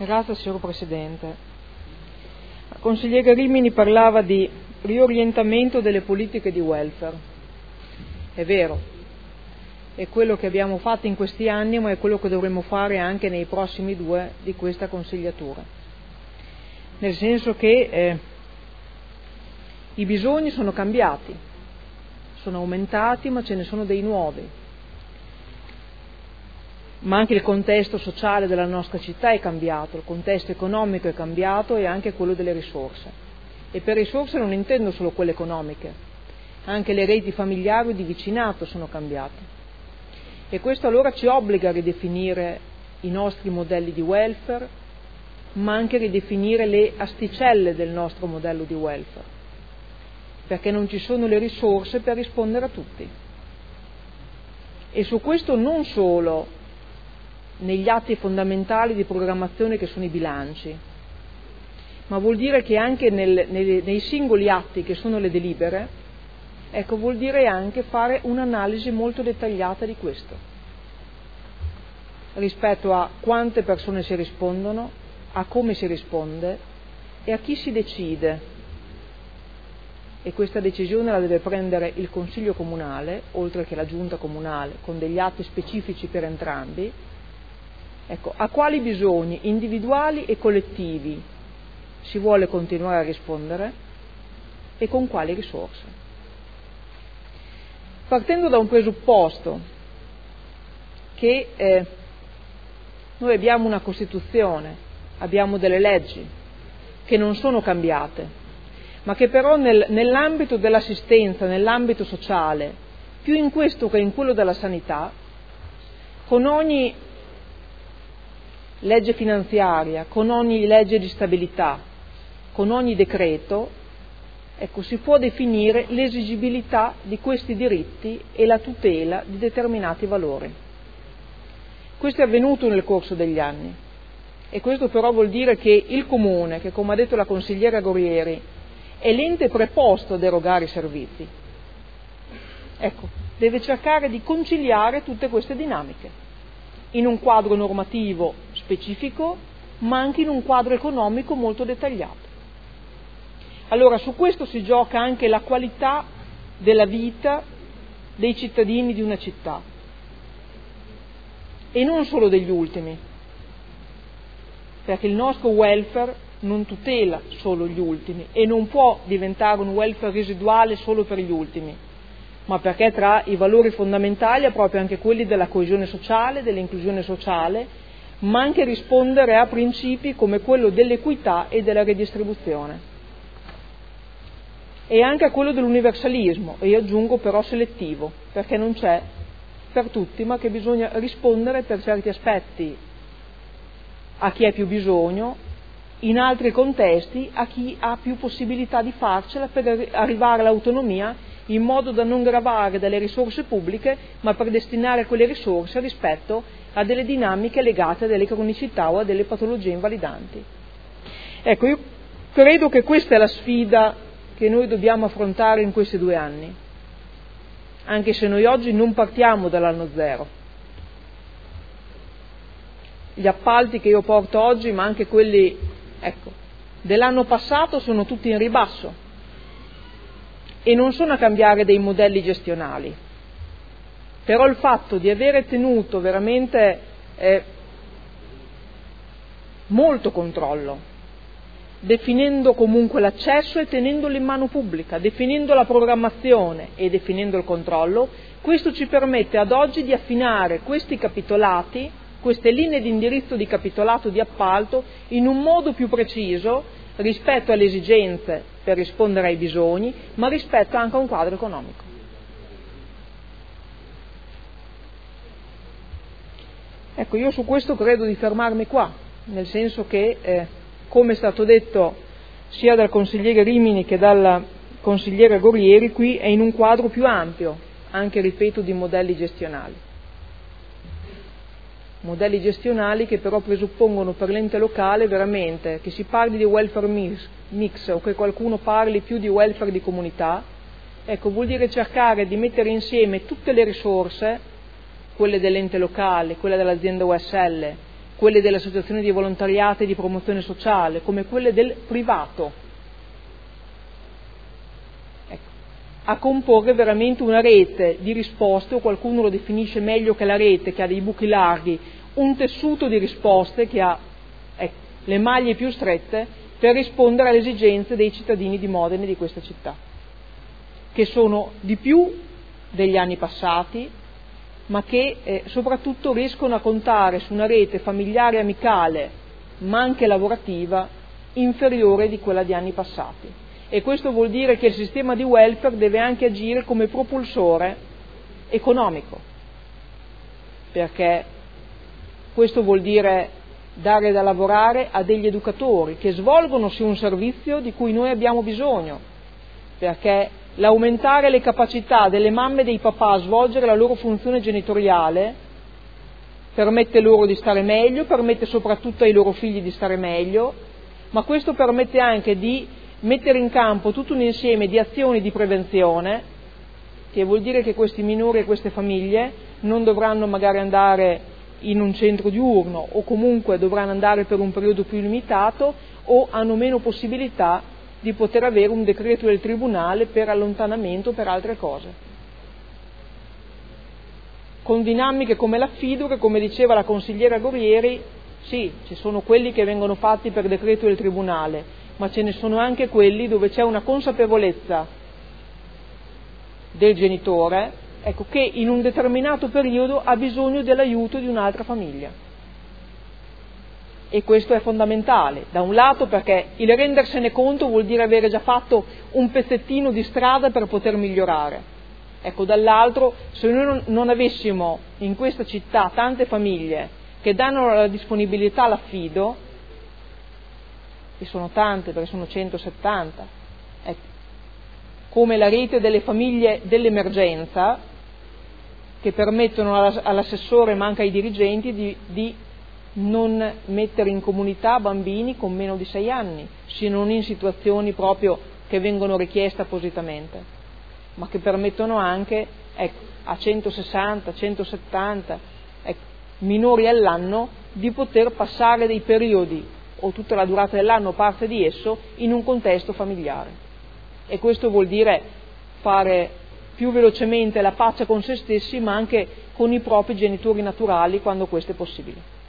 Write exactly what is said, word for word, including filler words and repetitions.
Grazie signor Presidente. La consigliera Rimini parlava di riorientamento delle politiche di welfare. È vero, è quello che abbiamo fatto in questi anni, ma è quello che dovremo fare anche nei prossimi due di questa consigliatura. Nel senso che eh, i bisogni sono cambiati, sono aumentati, ma ce ne sono dei nuovi. Ma anche il contesto sociale della nostra città è cambiato, il contesto economico è cambiato e anche quello delle risorse. E per risorse non intendo solo quelle economiche, anche le reti familiari o di vicinato sono cambiate. E questo allora ci obbliga a ridefinire i nostri modelli di welfare, ma anche a ridefinire le asticelle del nostro modello di welfare, perché non ci sono le risorse per rispondere a tutti. E su questo non solo negli atti fondamentali di programmazione che sono i bilanci, ma vuol dire che anche nel, nei, nei singoli atti che sono le delibere, ecco, vuol dire anche fare un'analisi molto dettagliata di questo, rispetto a quante persone si rispondono, a come si risponde e a chi si decide. E questa decisione la deve prendere il Consiglio Comunale, oltre che la Giunta Comunale, con degli atti specifici per entrambi. Ecco, a quali bisogni individuali e collettivi si vuole continuare a rispondere e con quali risorse. Partendo da un presupposto che eh, noi abbiamo una Costituzione, abbiamo delle leggi che non sono cambiate, ma che però nel, nell'ambito dell'assistenza, nell'ambito sociale, più in questo che in quello della sanità, con ogni legge finanziaria, con ogni legge di stabilità, con ogni decreto, ecco, si può definire l'esigibilità di questi diritti e la tutela di determinati valori. Questo è avvenuto nel corso degli anni e questo però vuol dire che il Comune, che come ha detto la consigliera Gorieri, è l'ente preposto ad erogare i servizi, ecco, deve cercare di conciliare tutte queste dinamiche in un quadro normativo specifico, ma anche in un quadro economico molto dettagliato. Allora, su questo si gioca anche la qualità della vita dei cittadini di una città, e non solo degli ultimi, perché il nostro welfare non tutela solo gli ultimi e non può diventare un welfare residuale solo per gli ultimi, ma perché tra i valori fondamentali ha proprio anche quelli della coesione sociale, dell'inclusione sociale, ma anche rispondere a principi come quello dell'equità e della redistribuzione. E anche a quello dell'universalismo, e io aggiungo però selettivo, perché non c'è per tutti, ma che bisogna rispondere per certi aspetti a chi ha più bisogno, in altri contesti a chi ha più possibilità di farcela per arrivare all'autonomia, in modo da non gravare dalle risorse pubbliche, ma per destinare quelle risorse rispetto a delle dinamiche legate a delle cronicità o a delle patologie invalidanti. Ecco, io credo che questa è la sfida che noi dobbiamo affrontare in questi due anni, anche se noi oggi non partiamo dall'anno zero. Gli appalti che io porto oggi, ma anche quelli, ecco, dell'anno passato, sono tutti in ribasso e non sono a cambiare dei modelli gestionali. Però il fatto di avere tenuto veramente eh, molto controllo, definendo comunque l'accesso e tenendolo in mano pubblica, definendo la programmazione e definendo il controllo, questo ci permette ad oggi di affinare questi capitolati, queste linee di indirizzo di capitolato di appalto in un modo più preciso rispetto alle esigenze per rispondere ai bisogni, ma rispetto anche a un quadro economico. Ecco, io su questo credo di fermarmi qua, nel senso che, eh, come è stato detto sia dal consigliere Rimini che dalla consigliera Gorieri, qui è in un quadro più ampio, anche, ripeto, di modelli gestionali. Modelli gestionali che però presuppongono per l'ente locale veramente che si parli di welfare mix, mix o che qualcuno parli più di welfare di comunità, ecco, vuol dire cercare di mettere insieme tutte le risorse, quelle dell'ente locale, quelle dell'azienda U S L, quelle delle associazioni di volontariato e di promozione sociale, come quelle del privato, ecco, a comporre veramente una rete di risposte, o qualcuno lo definisce meglio che la rete, che ha dei buchi larghi, un tessuto di risposte che ha ecco, le maglie più strette per rispondere alle esigenze dei cittadini di Modena e di questa città, che sono di più degli anni passati, ma che eh, soprattutto riescono a contare su una rete familiare e amicale, ma anche lavorativa, inferiore di quella di anni passati. E questo vuol dire che il sistema di welfare deve anche agire come propulsore economico, perché questo vuol dire dare da lavorare a degli educatori che svolgono sì un servizio di cui noi abbiamo bisogno, perché l'aumentare le capacità delle mamme e dei papà a svolgere la loro funzione genitoriale permette loro di stare meglio, permette soprattutto ai loro figli di stare meglio, ma questo permette anche di mettere in campo tutto un insieme di azioni di prevenzione, che vuol dire che questi minori e queste famiglie non dovranno magari andare in un centro diurno, o comunque dovranno andare per un periodo più limitato, o hanno meno possibilità di poter avere un decreto del tribunale per allontanamento o per altre cose. Con dinamiche come l'affido, che come diceva la consigliera Gorieri, sì, ci sono quelli che vengono fatti per decreto del tribunale, ma ce ne sono anche quelli dove c'è una consapevolezza del genitore, ecco, che in un determinato periodo ha bisogno dell'aiuto di un'altra famiglia. E questo è fondamentale, da un lato perché il rendersene conto vuol dire avere già fatto un pezzettino di strada per poter migliorare. Ecco, dall'altro, se noi non avessimo in questa città tante famiglie che danno la disponibilità all'affido, e sono tante perché sono centosettanta, ecco, come la rete delle famiglie dell'emergenza, che permettono all'assessore ma anche ai dirigenti di, di non mettere in comunità bambini con meno di sei anni, se non in situazioni proprio che vengono richieste appositamente, ma che permettono anche ecco, a centosessanta, centosettanta ecco, minori all'anno di poter passare dei periodi o tutta la durata dell'anno, parte di esso, in un contesto familiare. E questo vuol dire fare più velocemente la pace con se stessi, ma anche con i propri genitori naturali quando questo è possibile.